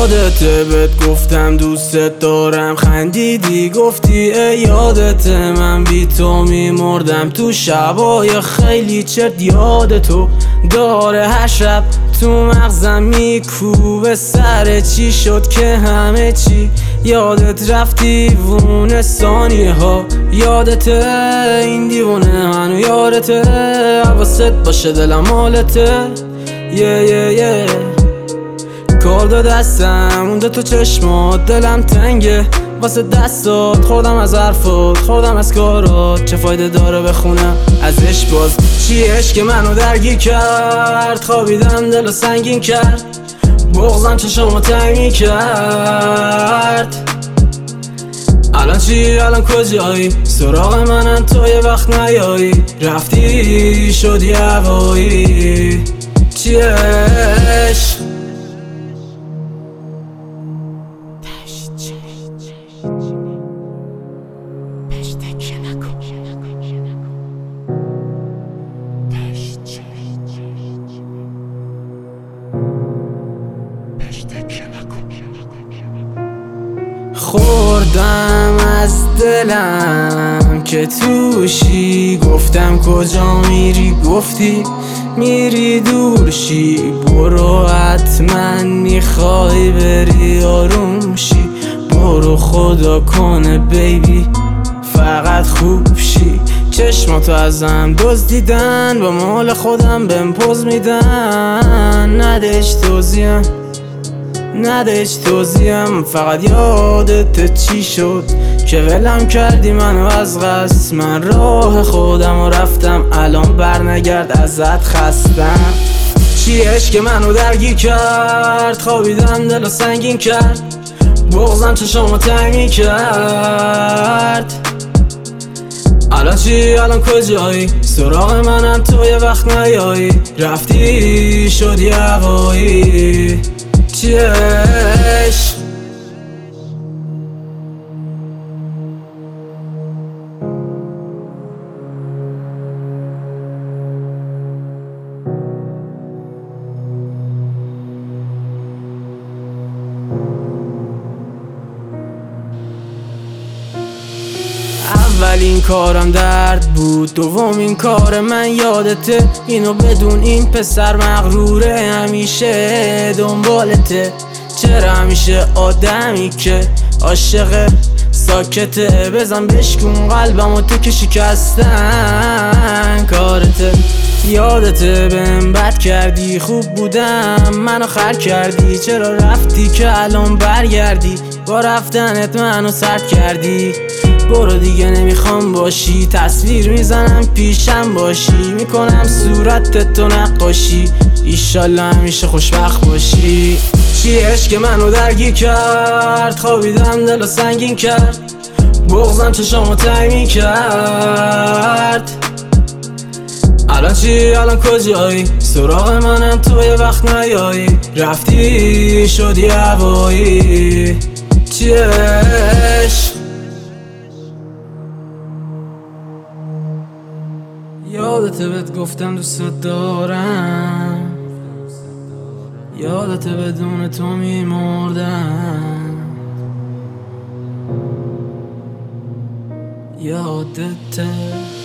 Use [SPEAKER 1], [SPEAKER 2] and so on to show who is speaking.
[SPEAKER 1] یادته بهت گفتم دوستت دارم، خندیدی گفتی ای یادته من بی تو میمردم تو شبای خیلی چرت. یاد تو داره هر شب تو مغزم میکوبه، سر چی شد که همه چی یادت رفتی وونه ثانیه ها. یادته این دیوونه منو یادته، حواست باشه دلم مالته. کار داد دستم مونده تو چشمات، دلم تنگه واسه دستات، خوردم از حرفات خوردم از کارات، چه فایده داره بخونم ازش باز؟ چیش که منو درگیر کرد، خوابیدم دلو سنگین کرد، بغضم چشمو تنگی کرد. الان چی؟ الان کجایی؟ سراغ منم تو یه وقت نیایی، رفتی شدی هوایی. چیش؟ خوردم از دلم که توشی، گفتم کجا میری گفتی میری دورشی، برو حتما میخوای بری آروم شی، برو خدا کنه بیبی فقط خوب شی. چشماتو ازم دزدیدن، با مال خودم بهم پوز میدن، ندهش توضیحم فقط یادت چی شد که ولم کردی منو از قصد. من راه خودم و رفتم، الان برنگرد ازت خستم. چیش که منو درگیر کرد، خوابیدم دلو سنگین کرد، بغضم چشمو تنگی کرد. الان چی؟ الان کجایی؟ سراغ منم تو یه وقت نیایی، رفتی شدی هوایی. چیش؟ اولین کارم درد بود، دومین کار من یادته، اینو بدون این پسر مغروره همیشه دنبالته. چرا همیشه آدمی که عاشق ساکته، بزن بشکن قلبمو تو که شکستن کارته. یادته بهم بد کردی، خوب بودم منو خر کردی، چرا رفتی که الان برگردی؟ با رفتنت منو سرد کردی، برو دیگه نمیخوام باشی، تصویر میزنم پیشم باشی، میکنم صورت تو نقاشی، ایشالله همیشه خوشبخت باشی. چیش که منو درگیر کرد، خوابیدم دلو سنگین کرد، بغضم چشمو تنگی کرد. الان چی؟ الان کجایی؟ سراغ منم تو یه وقت نیایی، رفتی شدی هوایی. چیش؟ یادته بهت گفتم دوستت دارم، یادته بدون تو میمردم، یادته